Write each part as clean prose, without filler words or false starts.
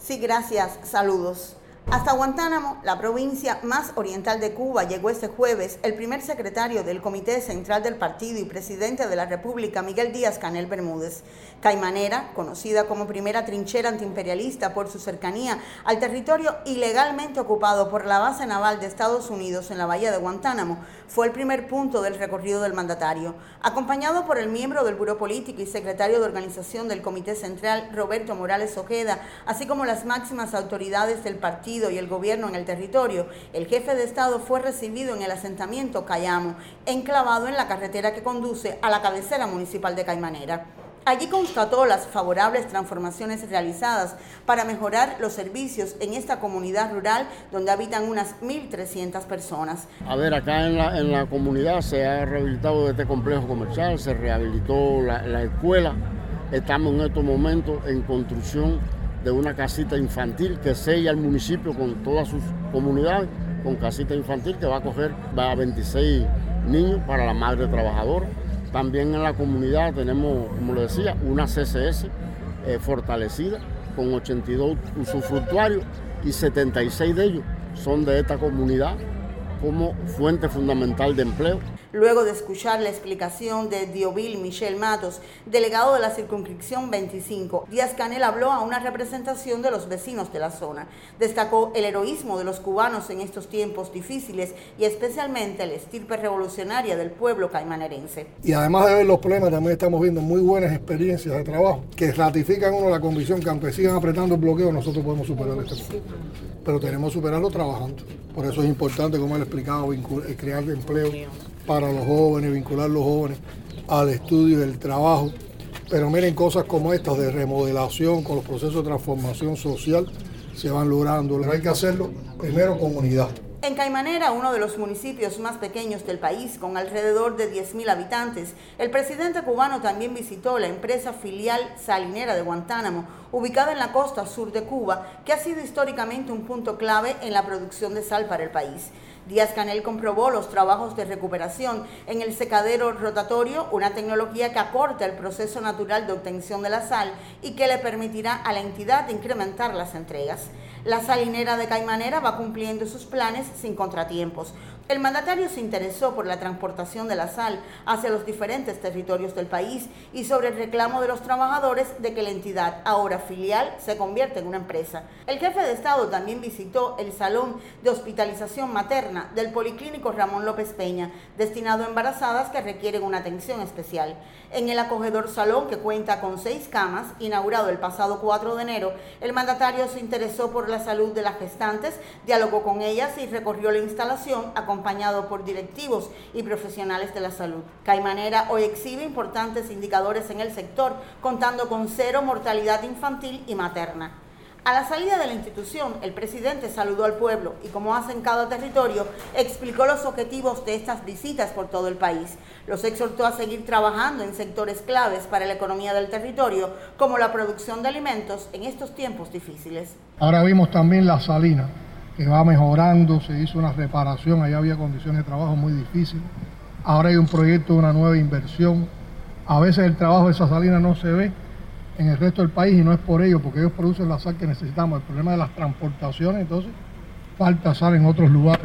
Sí, gracias. Saludos. Hasta Guantánamo, la provincia más oriental de Cuba, llegó este jueves el primer secretario del Comité Central del Partido y presidente de la República, Miguel Díaz-Canel Bermúdez. Caimanera, conocida como primera trinchera antiimperialista por su cercanía al territorio ilegalmente ocupado por la base naval de Estados Unidos en la bahía de Guantánamo, fue el primer punto del recorrido del mandatario. Acompañado por el miembro del Buró Político y secretario de Organización del Comité Central, Roberto Morales Ojeda, así como las máximas autoridades del partido y el gobierno en el territorio, el jefe de Estado fue recibido en el asentamiento Cayamo, enclavado en la carretera que conduce a la cabecera municipal de Caimanera. Allí constató las favorables transformaciones realizadas para mejorar los servicios en esta comunidad rural donde habitan unas 1.300 personas. Acá en la comunidad se ha rehabilitado este complejo comercial, se rehabilitó la escuela. Estamos en estos momentos en construcción de una casita infantil que sella el municipio con todas sus comunidades, con casita infantil que va a 26 niños para la madre trabajadora. También en la comunidad tenemos, como le decía, una CCS fortalecida con 82 usufructuarios y 76 de ellos son de esta comunidad como fuente fundamental de empleo. Luego de escuchar la explicación de Diovil Michel Matos, delegado de la circunscripción 25, Díaz-Canel habló a una representación de los vecinos de la zona. Destacó el heroísmo de los cubanos en estos tiempos difíciles y especialmente la estirpe revolucionaria del pueblo caimanerense. Y además de ver los problemas, también estamos viendo muy buenas experiencias de trabajo que ratifican la convicción que aunque sigan apretando el bloqueo, nosotros podemos superar este problema. Pero tenemos que superarlo trabajando. Por eso es importante, como él explicaba, crear empleo para los jóvenes, vincular a los jóvenes al estudio y el trabajo. Pero miren, cosas como estas de remodelación, con los procesos de transformación social, se van logrando. Pero hay que hacerlo primero con unidad. En Caimanera, uno de los municipios más pequeños del país, con alrededor de 10.000 habitantes, el presidente cubano también visitó la empresa filial salinera de Guantánamo, ubicada en la costa sur de Cuba, que ha sido históricamente un punto clave en la producción de sal para el país. Díaz-Canel comprobó los trabajos de recuperación en el secadero rotatorio, una tecnología que acorta el proceso natural de obtención de la sal y que le permitirá a la entidad incrementar las entregas. La salinera de Caimanera va cumpliendo sus planes sin contratiempos. El mandatario se interesó por la transportación de la sal hacia los diferentes territorios del país y sobre el reclamo de los trabajadores de que la entidad, ahora filial, se convierta en una empresa. El jefe de Estado también visitó el Salón de Hospitalización Materna del Policlínico Ramón López Peña, destinado a embarazadas que requieren una atención especial. En el acogedor salón, que cuenta con 6 camas, inaugurado el pasado 4 de enero, el mandatario se interesó por la salud de las gestantes, dialogó con ellas y recorrió la instalación acompañado por directivos y profesionales de la salud. Caimanera hoy exhibe importantes indicadores en el sector, contando con 0 mortalidad infantil y materna. A la salida de la institución, el presidente saludó al pueblo y, como hace en cada territorio, explicó los objetivos de estas visitas por todo el país. Los exhortó a seguir trabajando en sectores claves para la economía del territorio, como la producción de alimentos en estos tiempos difíciles. Ahora vimos también la salina, que va mejorando, se hizo una reparación, allá había condiciones de trabajo muy difíciles. Ahora hay un proyecto de una nueva inversión. A veces el trabajo de esa salina no se ve en el resto del país y no es por ello, porque ellos producen la sal que necesitamos. El problema de las transportaciones, entonces, falta sal en otros lugares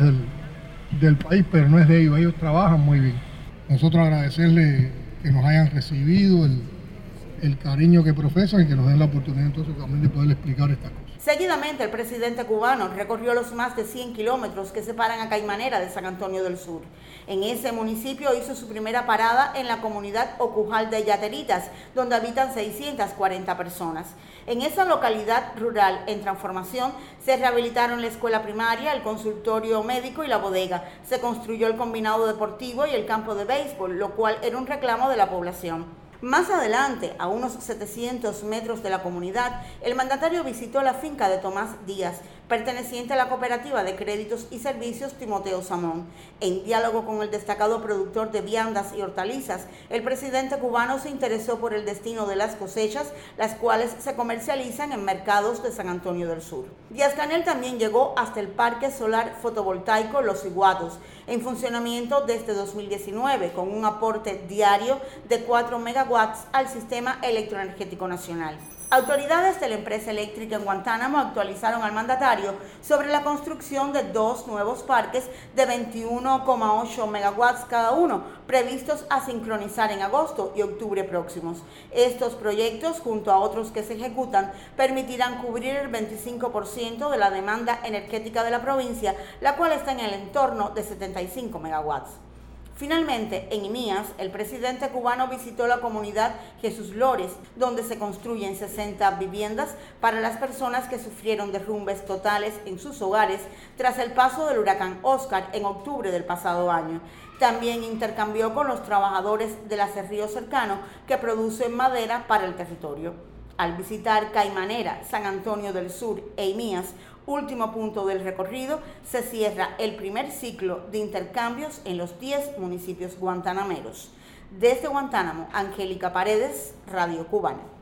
del país, pero no es de ellos trabajan muy bien. Nosotros agradecerles que nos hayan recibido, el cariño que profesan y que nos den la oportunidad entonces también de poder explicar estas cosas. Seguidamente, el presidente cubano recorrió los más de 100 kilómetros que separan a Caimanera de San Antonio del Sur. En ese municipio hizo su primera parada en la comunidad Ocujal de Yateritas, donde habitan 640 personas. En esa localidad rural en transformación se rehabilitaron la escuela primaria, el consultorio médico y la bodega. Se construyó el combinado deportivo y el campo de béisbol, lo cual era un reclamo de la población. Más adelante, a unos 700 metros de la comunidad, el mandatario visitó la finca de Tomás Díaz, perteneciente a la cooperativa de créditos y servicios Timoteo Samón. En diálogo con el destacado productor de viandas y hortalizas, el presidente cubano se interesó por el destino de las cosechas, las cuales se comercializan en mercados de San Antonio del Sur. Díaz-Canel también llegó hasta el parque solar fotovoltaico Los Iguatos, en funcionamiento desde 2019, con un aporte diario de 4 megawatts megawatts al sistema electroenergético nacional. Autoridades de la empresa eléctrica en Guantánamo actualizaron al mandatario sobre la construcción de 2 nuevos parques de 21,8 megawatts cada uno, previstos a sincronizar en agosto y octubre próximos. Estos proyectos, junto a otros que se ejecutan, permitirán cubrir el 25% de la demanda energética de la provincia, la cual está en el entorno de 75 megawatts. Finalmente, en Imías, el presidente cubano visitó la comunidad Jesús Lores, donde se construyen 60 viviendas para las personas que sufrieron derrumbes totales en sus hogares tras el paso del huracán Oscar en octubre del pasado año. También intercambió con los trabajadores del aserrío cercano que producen madera para el territorio. Al visitar Caimanera, San Antonio del Sur e Imías, último punto del recorrido, se cierra el primer ciclo de intercambios en los 10 municipios guantanameros. Desde Guantánamo, Angélica Paredes, Radio Cubana.